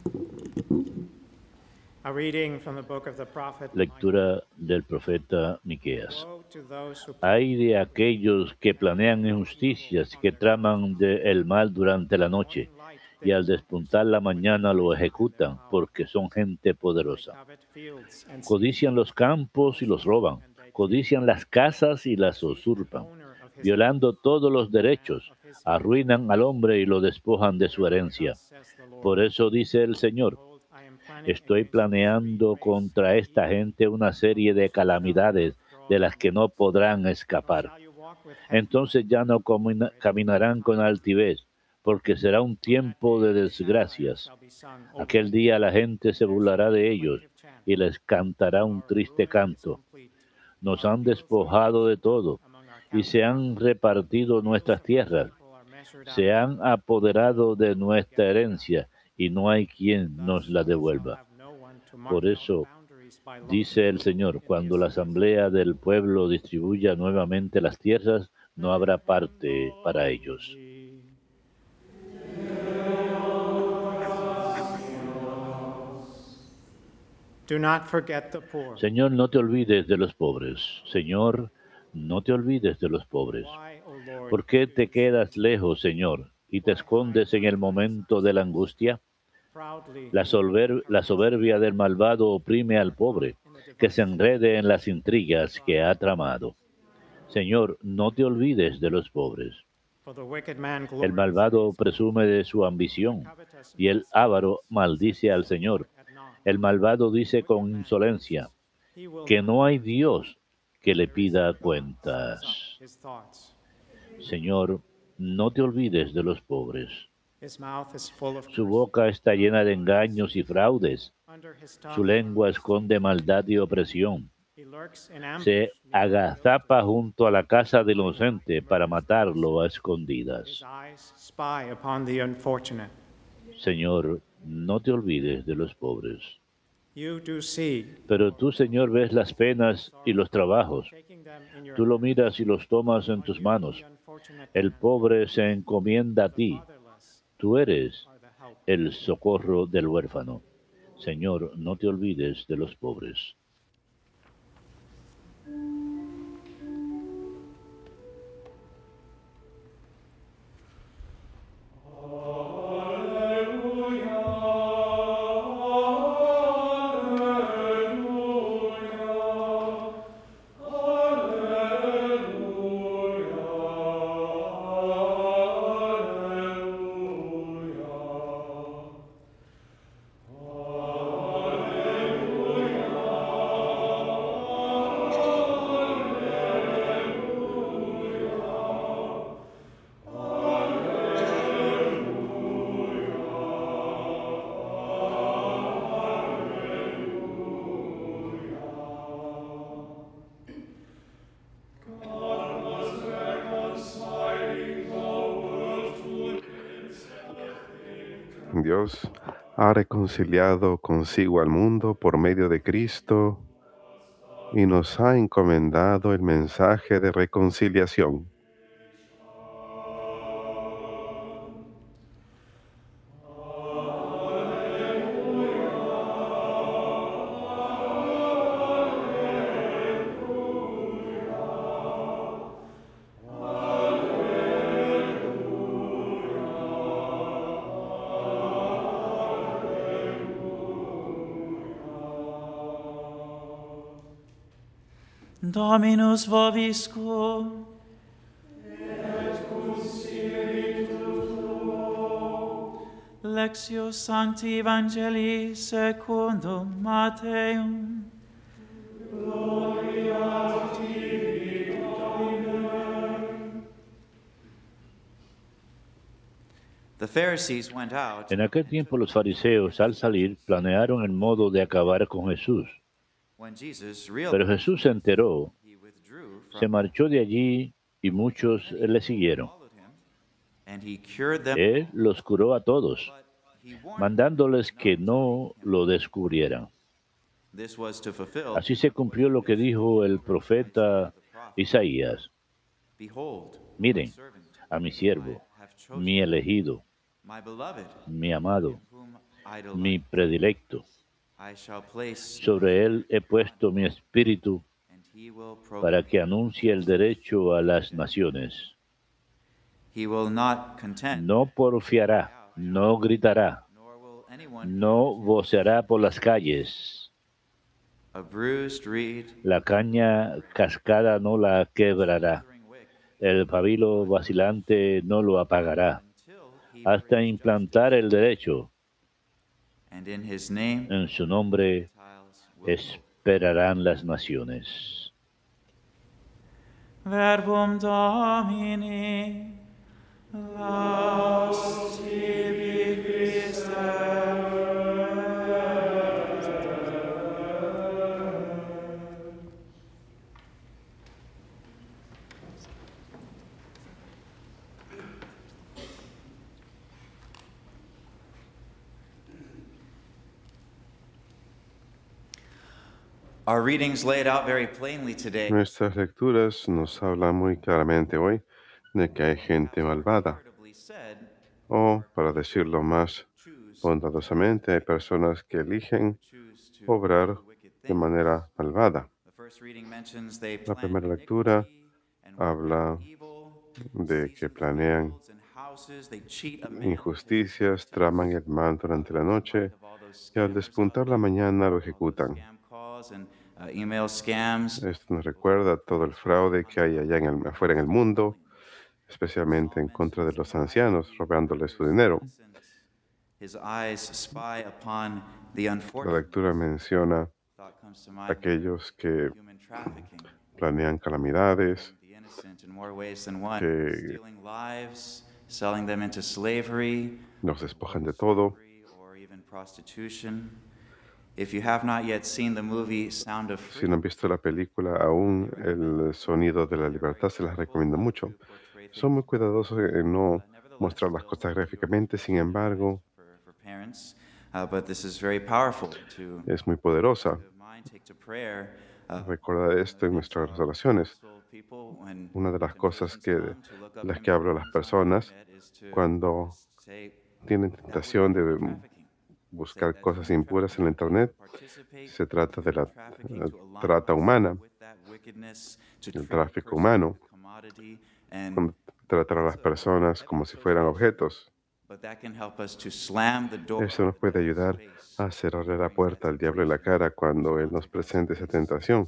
Lectura del profeta Miqueas. Ay de aquellos que planean injusticias, que traman el mal durante la noche, y al despuntar la mañana lo ejecutan, porque son gente poderosa. Codician los campos y los roban, codician las casas y las usurpan, violando todos los derechos, arruinan al hombre y lo despojan de su herencia. Por eso dice el Señor: estoy planeando contra esta gente una serie de calamidades de las que no podrán escapar. Entonces ya no caminarán con altivez, porque será un tiempo de desgracias. Aquel día la gente se burlará de ellos y les cantará un triste canto. Nos han despojado de todo y se han repartido nuestras tierras. Se han apoderado de nuestra herencia y no hay quien nos la devuelva. Por eso, dice el Señor, cuando la asamblea del pueblo distribuya nuevamente las tierras, no habrá parte para ellos. Señor, no te olvides de los pobres. Señor, no te olvides de los pobres. ¿Por qué te quedas lejos, Señor, y te escondes en el momento de la angustia? La soberbia del malvado oprime al pobre, que se enrede en las intrigas que ha tramado. Señor, no te olvides de los pobres. El malvado presume de su ambición, y el avaro maldice al Señor. El malvado dice con insolencia que no hay Dios que le pida cuentas. Señor, no te olvides de los pobres. Su boca está llena de engaños y fraudes. Su lengua esconde maldad y opresión. Se agazapa junto a la casa del inocente para matarlo a escondidas. Señor, no te olvides de los pobres. Pero tú, Señor, ves las penas y los trabajos. Tú lo miras y los tomas en tus manos. El pobre se encomienda a ti. Tú eres el socorro del huérfano. Señor, no te olvides de los pobres. Dios ha reconciliado consigo al mundo por medio de Cristo y nos ha encomendado el mensaje de reconciliación. Dominus vobiscum. Et cum spiritu tuo. Lectio Sancti Evangelii secundum Matteum. Gloria a tibi, Domine. En aquel tiempo los fariseos, al salir, planearon el modo de acabar con Jesús. Pero Jesús se enteró, se marchó de allí y muchos le siguieron. Él los curó a todos, mandándoles que no lo descubrieran. Así se cumplió lo que dijo el profeta Isaías. Miren a mi siervo, mi elegido, mi amado, in whom I mi delight. predilecto. I shall place Sobre él he puesto mi espíritu and he will para que proclaim. anuncie el derecho a las naciones. He will not contend, No porfiará, no gritará, nor will anyone no voceará por las calles. a bruised reed, La caña cascada no la quebrará. withering wick, El pabilo vacilante no lo apagará, until he hasta brings implantar el derecho. and in his name En su nombre Gentiles will hope. esperarán las naciones. Verbum Domini, laus tibi Christe. Our readings lay it out very plainly today. Nuestras lecturas nos hablan muy claramente hoy de que hay gente malvada, Charitably said, o, para decirlo más choose bondadosamente, hay personas que eligen choose to obrar do wicked de things. manera malvada. The first reading mentions they La plan primera lectura iniquity and work habla evil, de que seize planean fields and houses, they cheat a man of his injusticias, traman el mal durante la noche of all those y al scammers despuntar la mañana lo ejecutan. scam calls and email scams. Esto nos recuerda todo el fraude que hay allá afuera en el mundo, especialmente en contra de los ancianos, robándoles su dinero. His eyes spy upon the La unfortunate. lectura menciona Thought comes to mind aquellos que human trafficking. planean calamidades, The innocent in more ways than one. que Stealing lives, selling them into slavery, los despojan de todo. or even prostitution. If you have not yet seen the movie Sound of Si Freedom, no han visto la película aún, El sonido de la libertad, se las recomiendo mucho. Son muy cuidadosos en no mostrar las cosas gráficamente, sin embargo, for parents, but this is very powerful to es muy poderosa. mind, take to prayer. Recordar esto en nuestras oraciones. People, when Una de las cosas de las que to hablo a las personas cuando say tienen tentación de buscar cosas impuras en la Internet, se trata de la trata humana, el tráfico humano, cuando tratar a las personas como si fueran objetos. Eso nos puede ayudar a cerrarle la puerta al diablo en la cara cuando él nos presente esa tentación.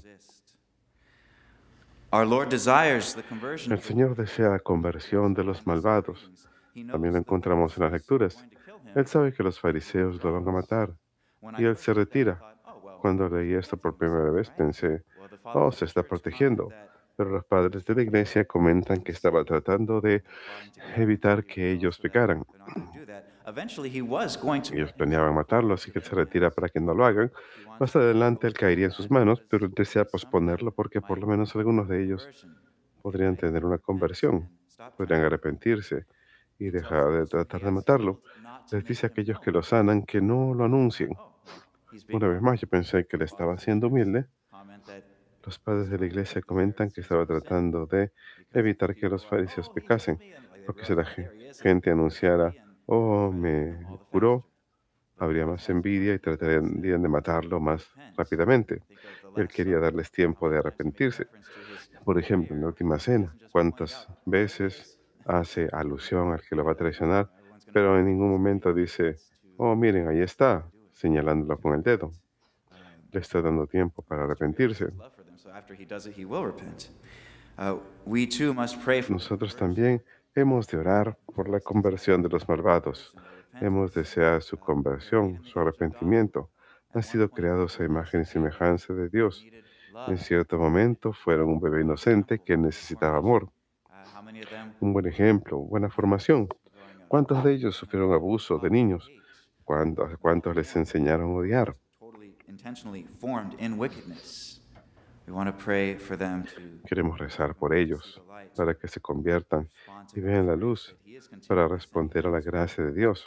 El Señor desea la conversión de los malvados. También lo encontramos en las lecturas. Él sabe que los fariseos lo van a matar y él se retira. Cuando leí esto por primera vez pensé, oh, se está protegiendo. Pero los padres de la iglesia comentan que estaba tratando de evitar que ellos pecaran. Ellos planeaban matarlo, así que él se retira para que no lo hagan. Más adelante él caería en sus manos, pero él desea posponerlo porque por lo menos algunos de ellos podrían tener una conversión, podrían arrepentirse y dejar de tratar de matarlo. Les dice a aquellos que lo sanan que no lo anuncien. Una vez más, yo pensé que él estaba siendo humilde. Los padres de la iglesia comentan que estaba tratando de evitar que los fariseos pecasen, porque si la gente anunciara, oh, me curó, habría más envidia y tratarían de matarlo más rápidamente. Él quería darles tiempo de arrepentirse. Por ejemplo, en la última cena, ¿cuántas veces hace alusión al que lo va a traicionar? Pero en ningún momento dice, oh, miren, ahí está, señalándolo con el dedo. Le está dando tiempo para arrepentirse. Nosotros también hemos de orar por la conversión de los malvados. Hemos de desear su conversión, su arrepentimiento. Han sido creados a imagen y semejanza de Dios. En cierto momento fueron un bebé inocente que necesitaba amor. Un buen ejemplo, buena formación. ¿Cuántos de ellos sufrieron abuso de niños? ¿Cuántos les enseñaron a odiar? Queremos rezar por ellos, para que se conviertan y vean la luz, para responder a la gracia de Dios.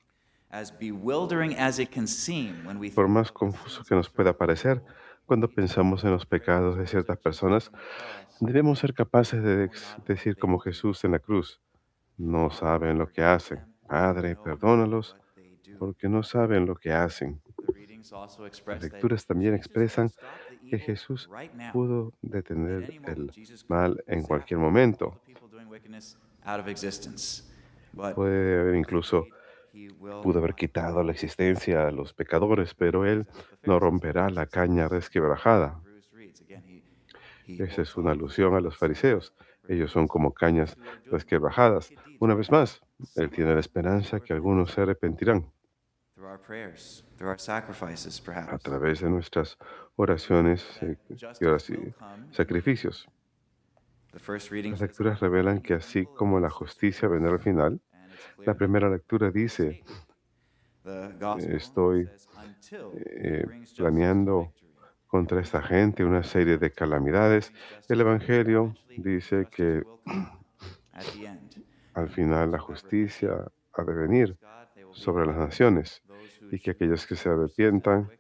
Por más confuso que nos pueda parecer, cuando pensamos en los pecados de ciertas personas, debemos ser capaces de decir como Jesús en la cruz, no saben lo que hacen. Padre, perdónalos, porque no saben lo que hacen. Las lecturas también expresan que Jesús pudo detener el mal en cualquier momento. Puede haber incluso, pudo haber quitado la existencia a los pecadores, pero Él no romperá la caña resquebrajada. Esa es una alusión a los fariseos. Ellos son como cañas resquebrajadas. Una vez más, Él tiene la esperanza que algunos se arrepentirán a través de nuestras oraciones y sacrificios. Las lecturas revelan que así como la justicia vendrá al final, la primera lectura dice, estoy planeando contra esta gente una serie de calamidades. El Evangelio dice que al final la justicia ha de venir sobre las naciones y que aquellos que se arrepientan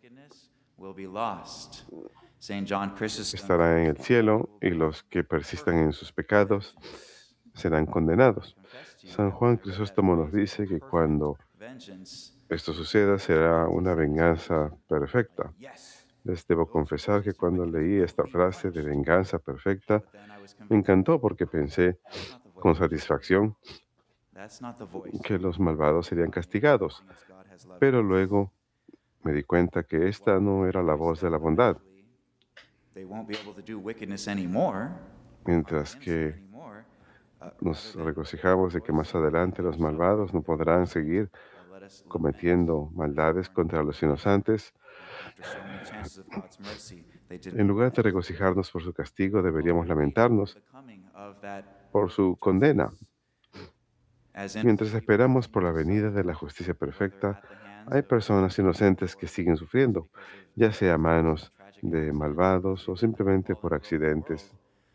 estarán en el cielo y los que persistan en sus pecados serán condenados. San Juan Crisóstomo nos dice que cuando esto suceda será una venganza perfecta. Les debo confesar que cuando leí esta frase de venganza perfecta, me encantó porque pensé con satisfacción que los malvados serían castigados, pero luego me di cuenta que esta no era la voz de la bondad, mientras que nos regocijamos de que más adelante los malvados no podrán seguir cometiendo maldades contra los inocentes. En lugar de regocijarnos por su castigo, deberíamos lamentarnos por su condena. Mientras esperamos por la venida de la justicia perfecta, hay personas inocentes que siguen sufriendo, ya sea a manos de malvados o simplemente por accidentes,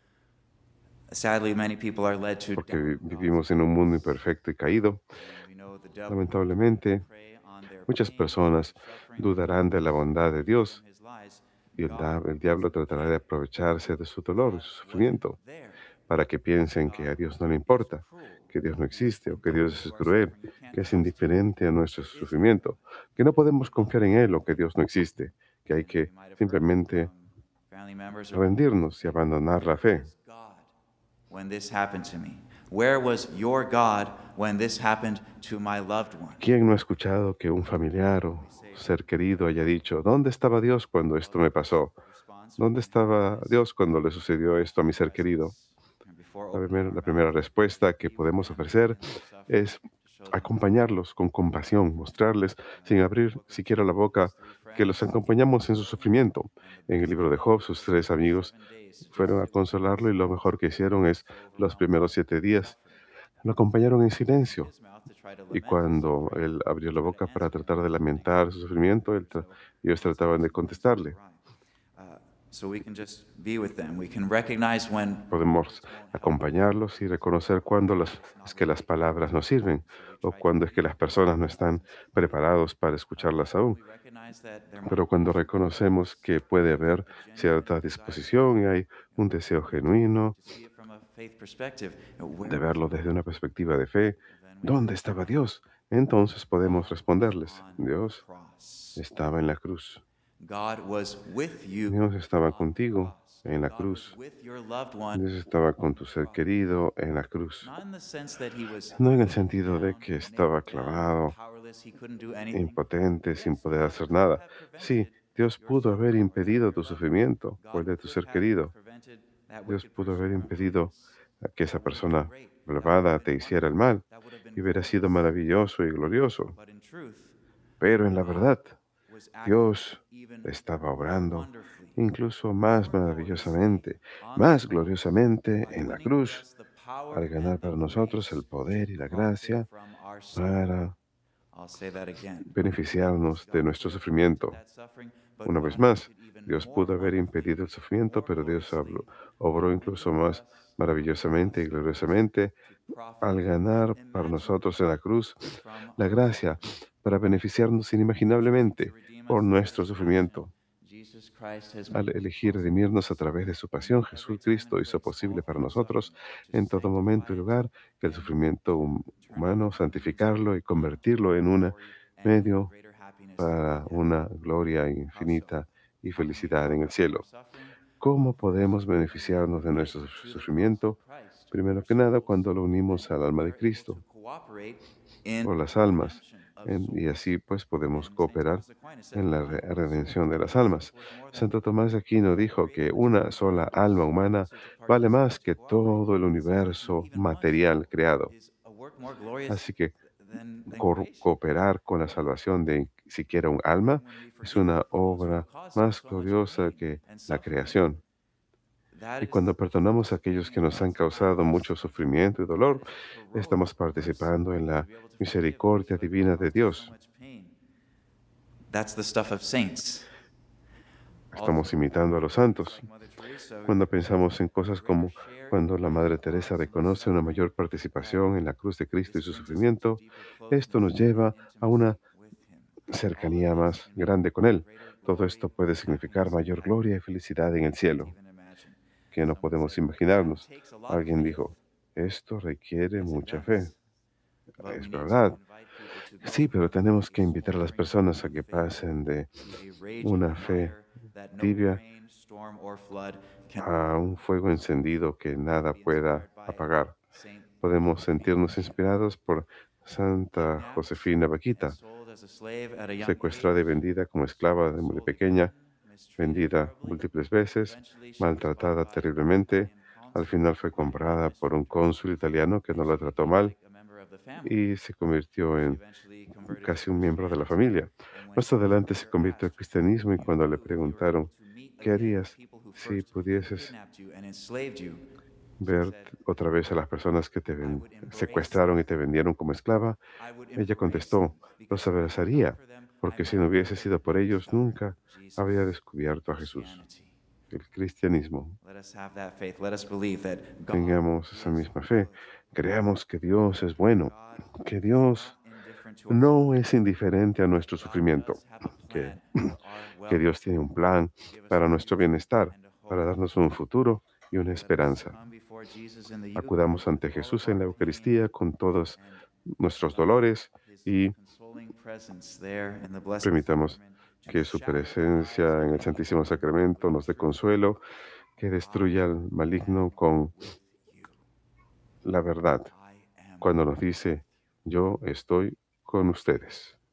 porque vivimos en un mundo imperfecto y caído. Lamentablemente, muchas personas dudarán de la bondad de Dios y el diablo tratará de aprovecharse de su dolor y su sufrimiento para que piensen que a Dios no le importa, que Dios no existe o que Dios es cruel, que es indiferente a nuestro sufrimiento, que no podemos confiar en Él o que Dios no existe, que hay que simplemente rendirnos y abandonar la fe. ¿Quién no ha escuchado que un familiar o ser querido haya dicho, ¿dónde estaba Dios cuando esto me pasó? ¿Dónde estaba Dios cuando le sucedió esto a mi ser querido? La primera respuesta que podemos ofrecer es acompañarlos con compasión, mostrarles, sin abrir siquiera la boca, que los acompañamos en su sufrimiento. En el libro de Job, sus 3 amigos fueron a consolarlo y lo mejor que hicieron es los primeros 7 días lo acompañaron en silencio. Y cuando él abrió la boca para tratar de lamentar su sufrimiento, ellos trataban de contestarle. Podemos acompañarlos y reconocer cuándo es que las palabras no sirven o cuándo es que las personas no están preparados para escucharlas aún. Pero cuando reconocemos que puede haber cierta disposición y hay un deseo genuino de verlo desde una perspectiva de fe, ¿dónde estaba Dios? Entonces podemos responderles, Dios estaba en la cruz. Dios estaba contigo en la cruz. Dios estaba con tu ser querido en la cruz. No en el sentido de que estaba clavado, impotente, sin poder hacer nada. Sí, Dios pudo haber impedido tu sufrimiento o el de tu ser querido. Dios pudo haber impedido a que esa persona malvada te hiciera el mal y hubiera sido maravilloso y glorioso. Pero en la verdad, Dios estaba obrando incluso más maravillosamente, más gloriosamente en la cruz, al ganar para nosotros el poder y la gracia para beneficiarnos de nuestro sufrimiento. Una vez más, Dios pudo haber impedido el sufrimiento, pero Dios obró incluso más maravillosamente y gloriosamente al ganar para nosotros en la cruz la gracia para beneficiarnos inimaginablemente por nuestro sufrimiento. Al elegir redimirnos a través de su pasión, Jesucristo hizo posible para nosotros, en todo momento y lugar, que el sufrimiento humano, santificarlo y convertirlo en un medio para una gloria infinita y felicidad en el cielo. ¿Cómo podemos beneficiarnos de nuestro sufrimiento? Primero que nada, cuando lo unimos al alma de Cristo o las almas, y así pues podemos cooperar en la redención de las almas. Santo Tomás de Aquino dijo que una sola alma humana vale más que todo el universo material creado. Así que cooperar con la salvación de siquiera un alma es una obra más gloriosa que la creación. Y cuando perdonamos a aquellos que nos han causado mucho sufrimiento y dolor, estamos participando en la misericordia divina de Dios. That's the stuff of saints. Estamos imitando a los santos. Cuando pensamos en cosas como cuando la Madre Teresa reconoce una mayor participación en la cruz de Cristo y su sufrimiento, esto nos lleva a una cercanía más grande con Él. Todo esto puede significar mayor gloria y felicidad en el cielo, que no podemos imaginarnos. Alguien dijo, esto requiere mucha fe. Es verdad. Sí, pero tenemos que invitar a las personas a que pasen de una fe tibia a un fuego encendido que nada pueda apagar. Podemos sentirnos inspirados por Santa Josefina Baquita, secuestrada y vendida como esclava de muy pequeña, vendida múltiples veces, maltratada terriblemente. Al final fue comprada por un cónsul italiano que no la trató mal y se convirtió en casi un miembro de la familia. Más adelante se convirtió al cristianismo y cuando le preguntaron, ¿qué harías si pudieses ver otra vez a las personas que te secuestraron y te vendieron como esclava? Ella contestó, los abrazaría, porque si no hubiese sido por ellos, nunca habría descubierto a Jesús. El cristianismo. Tengamos esa misma fe. Creamos que Dios es bueno, que Dios no es indiferente a nuestro sufrimiento, que, que Dios tiene un plan para nuestro bienestar, para darnos un futuro y una esperanza. Acudamos ante Jesús en la Eucaristía con todos nuestros dolores y permitamos que su presencia en el Santísimo Sacramento nos dé consuelo, que destruya al maligno con la verdad, cuando nos dice, yo estoy con ustedes.